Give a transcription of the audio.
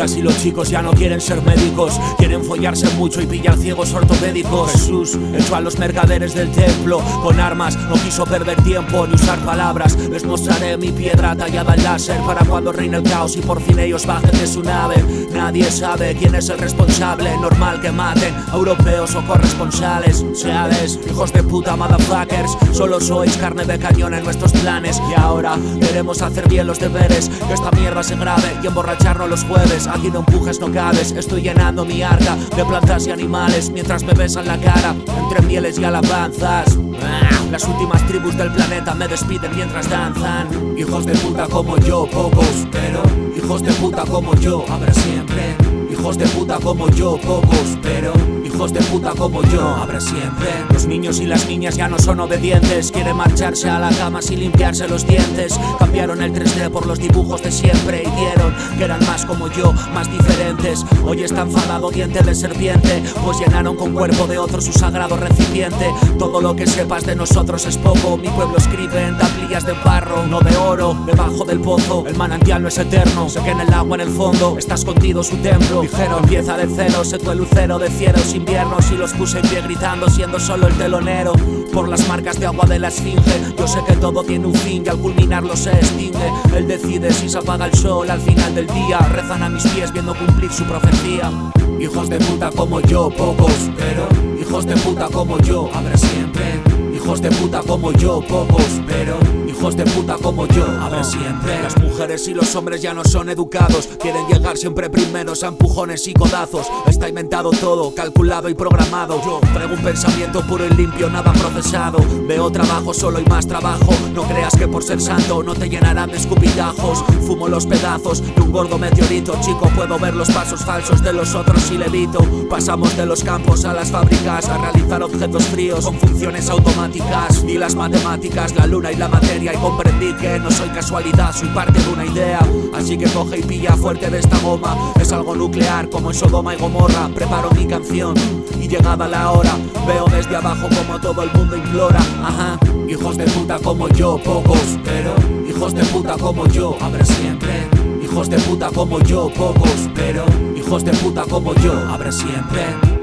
chicas y los chicos ya no quieren ser médicos, quieren follarse mucho y pillar ciegos ortopédicos. Jesús echó a los mercaderes del templo con armas, no quiso perder tiempo ni usar palabras. Les mostraré mi piedra tallada en láser para cuando reine el caos y por fin ellos bajen de su nave. Nadie sabe quién es el responsable, normal que maten a europeos o corresponsales. Seades, hijos de puta motherfuckers, solo sois carne de cañón en nuestros planes. Y ahora queremos hacer bien los deberes, que esta mierda se grabe y emborracharnos los jueves. Aquí no empujes, no cabes, estoy llenando mi arca de plantas y animales mientras me besan la cara entre mieles y alabanzas. Las últimas tribus del planeta me despiden mientras danzan. Hijos de puta como yo, pocos, pero hijos de puta como yo habrá siempre. Hijos de puta como yo, pocos, pero hijos de puta como yo habrá siempre. Los niños y las niñas ya no son obedientes, quieren marcharse a la cama sin limpiarse los dientes. Cambiaron el 3D por los dibujos de siempre y vieron que eran más como yo, más diferentes. Hoy está enfadado diente de serpiente, pues llenaron con cuerpo de otro su sagrado recipiente. Todo lo que sepas de nosotros es poco, mi pueblo escribe en tablillas de barro, no de oro, debajo del pozo. El manantial no es eterno, sé que en el agua en el fondo está escondido su templo. Dijeron empieza de cero, sé tú el lucero de cielos inviernos, y los puse en pie gritando siendo solo el telonero. Por las marcas de agua de la esfinge, yo sé que todo tiene un fin y al culminarlo se extingue. Él decide si se apaga el sol al final del día, rezan a mis pies viendo cumplir su profecía. Hijos de puta como yo, pocos, pero hijos de puta como yo habrá siempre. Hijos de puta como yo, pocos, pero hijos de puta como yo habrá siempre. Las mujeres y los hombres ya no son educados, quieren llegar siempre primeros a empujones y codazos. Está inventado todo, calculado y programado. Yo traigo un pensamiento puro y limpio, nada procesado. Veo trabajo, solo y más trabajo. No creas que por ser santo no te llenarán de escupitajos. Fumo los pedazos de un gordo meteorito, chico, puedo ver los pasos falsos de los otros y levito. Pasamos de los campos a las fábricas, a realizar objetos fríos con funciones automáticas. Ni las matemáticas, la luna y la materia, y comprendí que no soy casualidad, soy parte de una idea. Así que coge y pilla fuerte de esta goma, es algo nuclear como en Sodoma y Gomorra. Preparo mi canción y llegada la hora, veo desde abajo como todo el mundo implora. Ajá, hijos de puta como yo, pocos, pero hijos de puta como yo habrá siempre. Hijos de puta como yo, pocos, pero hijos de puta como yo habrá siempre.